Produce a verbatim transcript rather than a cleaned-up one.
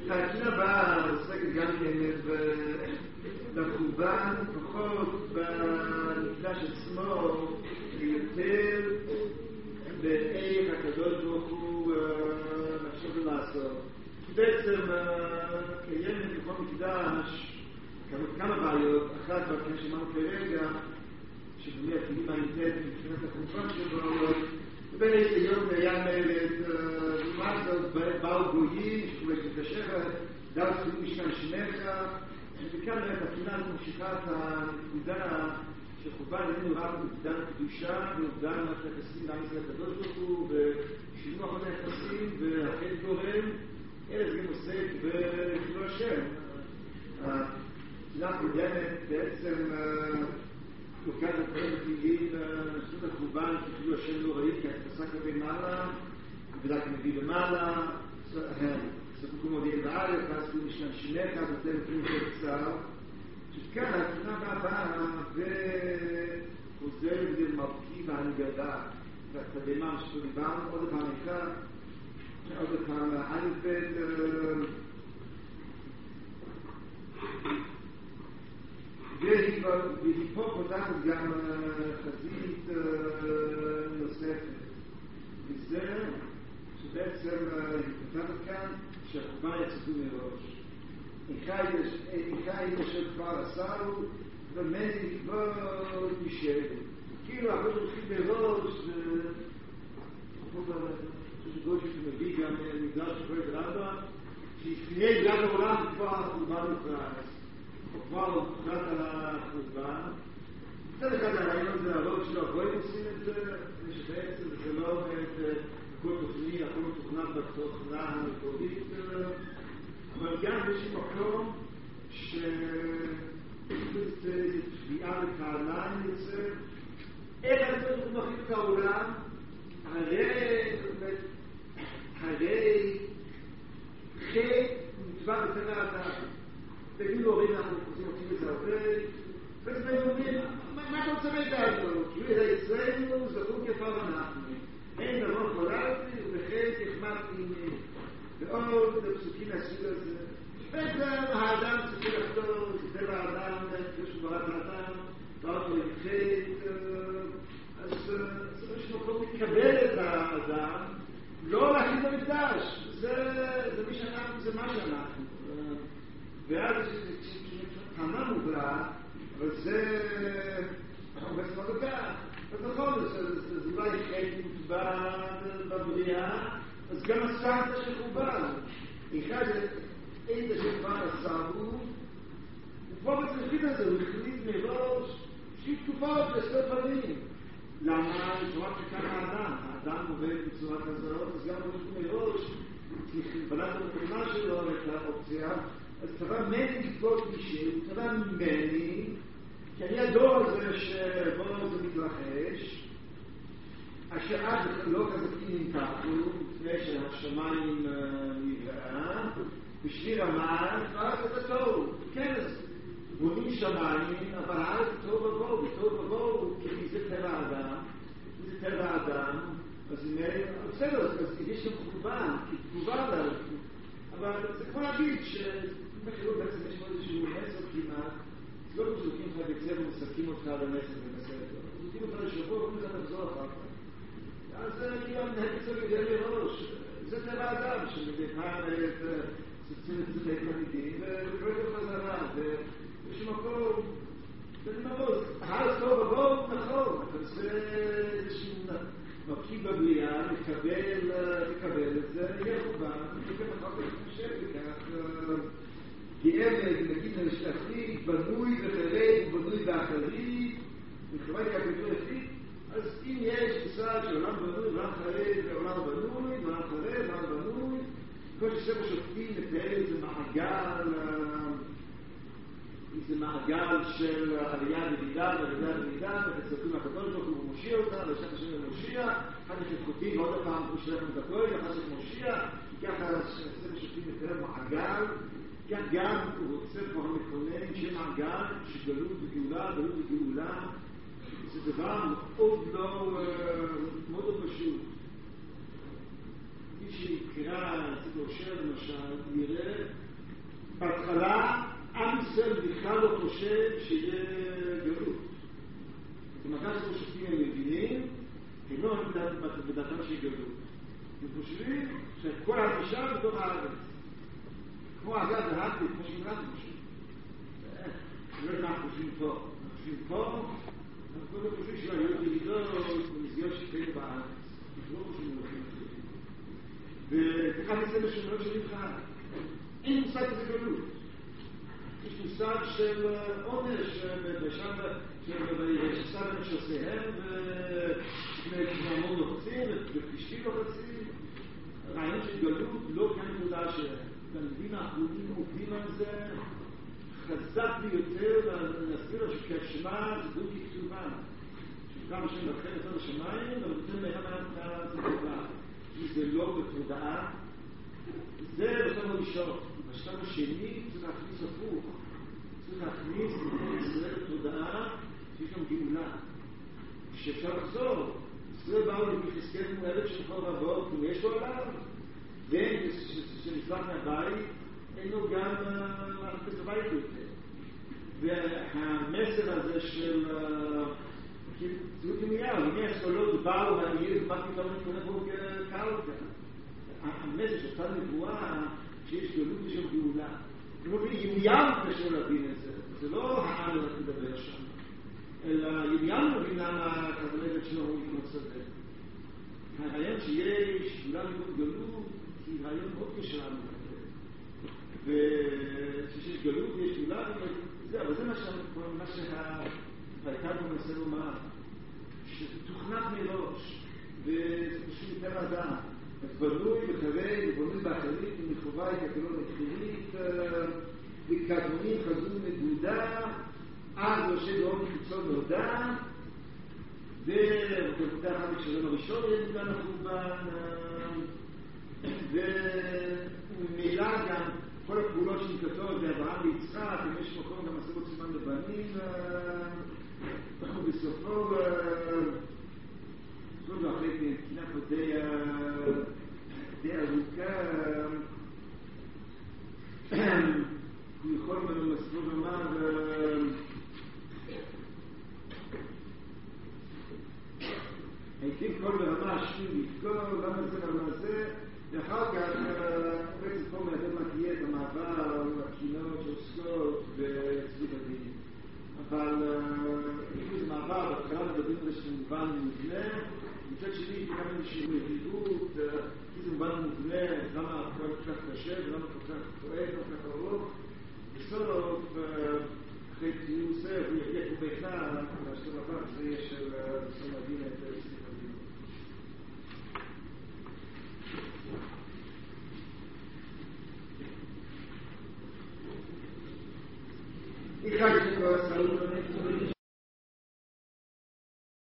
התקינה הבאה עוסקת גם כן בחורבן, פחות במקדש עצמו, ויותר באיך הקדוש ברוך הוא מחשב לעשות. בעצם קיימת בכל מקדש כמה בעיות, אחת כמו שאמרנו כרגע, שבאמת הכלים האינטרנטיים מבחינת החורבן שבו, ובאמת היום היה מלט, לעומת זאת באו גויים, שקורא את השחר, דאו צפילו משכן שמך, וכאן באמת התקינה הזאת ממשיכה את הנקודה של חורבן, איננו רק אובדן קדושה, ואובדן מערכת היחסים לעם ישראל הקדוש ברוך הוא, ושינוי מערכות היחסים, והחטא גורם, אלא זה גם עוסק בחילול השם. התקינה הקודמת בעצם לוקחת את כל הפעילים, נשאות החורבן, שחילול השם לא ראי, כי התפסה כלפי מעלה, ודק מביא למעלה, ספקו מודיעין בארץ, ואז כאילו משכן שמך, אז אתם יכולים יותר קצר. שכאן התקינה הבאה, וחוזר למרכיב ההנגדה, והתדמה שפה דיברנו, עוד פעם אחד, עוד פעם אלפת, והיא פה פותחת גם חזית נוספת. וזה שבעצם היא פותחת כאן שהחורבן יצאו מראש. איכה ישב כבר עשהו, ומני כבר יישב. כאילו הרבה הולכים בראש, שגוי שמביא גם מגדל שקורא ברמב"ם, שיפני גלת העולם כבר החורבן מוכרז. כבר הוחלט על החורבן. מצד אחד הרעיון זה הרוב שלו, הגויים עושים את זה, שבעצם זה לא עומד בכל תוכנית, הכל מתוכנן בתוכנה המקורית, אבל גם יש מקום שיש איזו תביעה לקהליים יוצא, איך אנחנו מוכרים את העולם, הרי חטא מצווה בטבע האדם. תגידו הורים, אנחנו עושים את זה הרבה, ואז הם אומרים, מה אתה רוצה מידע הזאת? כאילו זה אצלנו, זכות יפה ואנחנו. אין דבר חוללתי, ובחטא החמרתי ממני. ועוד פסוקים מהסוג הזה. בעצם האדם צריך לחתור, זה טבע האדם, יש בראת האדם, בראת לו עם חטא, אז יש מקום לקבל את האדם, לא להכין במקדש. זה מי שאנחנו, זה מה שאנחנו. ואז תמה מובלעת, אבל זה בעצם לא דקה. ובכל זאת, זה אולי חטא מוטבע בבריאה, אז גם הסנטה של חורבן. אחד אין זה שכבר עשהו, וכבר בצריכית הזה, הוא החליט מראש שהיא תקופה לשתי פנים. למה? בצורה שכאן האדם. האדם עובד בצורה כזאת, אז גם הוא מראש, כי בלעת המקומה שלו את האופציה, אז צבא ממני לקבול מישהו, צבא ממני, כי אני הדור הזה שבו זה מתרחש, אשר אז לא כזה נמתחו, לפני שהשמיים נבראה, בשביל המעל, ואז זה טוב, כן, אז בונים שמיים, אבל אז זה טוב ובואו, טוב ובואו, כי זה טבע האדם, זה טבע האדם, אז הנה, בסדר, אז יש גם תגובה, כי תגובה עליו, אבל זה כמו להגיד ש... בחירות בעצם יש פה איזשהו מסר כמעט, לא מזוקים לך בצבע ומסכים אותך על המסר ומסר. מזוקים אותך לשבוע ואומרים לך תחזור אחר כך. אז כאילו המנהל קצת יודע מראש. זה טבע האדם שמדי פעם סוצים את זה לתלמידים וקורא את החזרה. ויש מקום, ואני מרוז, אז טוב ובואו נכון, אתה עושה איזשהו מרכיב בבריאה, לקבל את זה, יהיה חורבן, וכן אחר כך חושב וכך כי עבד, נגיד לשלחי, בנוי וחרד ובנוי באחרי, מכיוון ככתוב לפי, אז אם יש תפיסה שעולם בנוי, עולם חרד ועולם בנוי, עולם חרד, עולם בנוי, כל ששם השופטים מתאר איזה מעגל, איזה מעגל של עלייה ולידה, ועלייה ולידה, וחצרתים מהקדוש ברוך הוא מושיע אותה, ושם השם למושיע, אחר כך חוקותים, ועוד הפעם הוא שלח את הכוי, ואחר כך מושיע, כי ככה ששם השופטים מתאר מעגל, כאן גם הוא רוצה כבר המכונן שם מעגל שגלות וגאולה, גלות וגאולה, זה דבר מאוד לא, מאוד לא פשוט. מי שיקרא, הושע למשל, נראה בהתחלה עם ישראל בכלל לא חושב שיהיה גלות. במקרה של שופטים הם מבינים, הם לא בדעתם שיהיה גלות. הם חושבים שכל האדישה בתוך הארץ. כמו אגב דהקתי, כמו שמרתי חושבים. אני לא יודע מה חושבים פה. אנחנו חושבים פה, אנחנו קודם חושבים שהיו ילידות במסגרת שתהיה בארץ. אנחנו לא חושבים מלכים אחרים. וככה ניסה משמעות של נבחר. אין מושג כזה גלות. יש מושג של עונש בשם שסע בנשותיהם וכנעמוד לוחצים וכפשתי לוחצים. הרעיון של גלות לא כנקודה שהתלמידים האחרונים עובדים על זה חזק ביותר להסביר לו שכשמה זה דו ככתובה. שכתב השם לכם לצד השמיים ונותן להם מהתודעה. כי זה לא בתודעה, זה בשלב הראשון. בשלב השני צריך להכניס הפוך. צריך להכניס לתוך ישראל בתודעה שיש גם גאולה. שאפשר לחזור. ישראל באו למחזקת מועלת של כל רבות, כמו יש לו עליו. ושנפלט מהבית, אין לו גם להכניס הבית יותר. והמסר הזה של צילות ימייה, אם יש קולות באו העיר, מה פתאום נתכונן בו כקלקה. המסר של אותה נבואה, שיש גלות ושל גאולה. כמו ימייה קשור להבין את זה. זה לא העם אלא לדבר שם. אלא ימייה מבין למה כזלבת שלו הוא לקנות שדה. הרעיון שיש גאולה מכל גלות, היא רעיון מאוד קשה לנו כזה. וכשיש גלות ויש גאולה, זה, אבל זה מה שהייתה פה מנסה לומר. שזה תוכנת מראש, וזה פשוט יותר אדם. בנוי בחרי, ובנוי באחרית, ומחובה היא כתלון התחילית, וכדמונים חזו נגודה, אז יושב באום חיצון נודע, וכתבותה אחת בשלום הראשון יהיה נודע לחורבן, וממילא גם כל הפעולות שנקטות באברהם ויצחק, אם יש מקום גם עשו סימן לבנים, אנחנו בסופו, זאת לא אחרי תקינה פה די ארוכה, הוא יכול במספור לומר, הייתי כל ברמה השני לפגור, למה זה למה זה, ואחר כך בעצם פה מלמד מה תהיה את המעבר לקינות שעוסקות בצדות הדין. אבל זה מעבר, בהתחלה מדברים על זה שמובן מובנה, מצד שני כמה איזושהי מביאות, כי זה מובן מובנה, למה הכל כל כך קשה ולמה כל כך כואב, כל כך ארוך. בסוף, אחרי תהיו סרט, הוא יגיע פה בכלל, והשלב הבא זה יהיה של סום הדין את צדות הדין. Ich habe es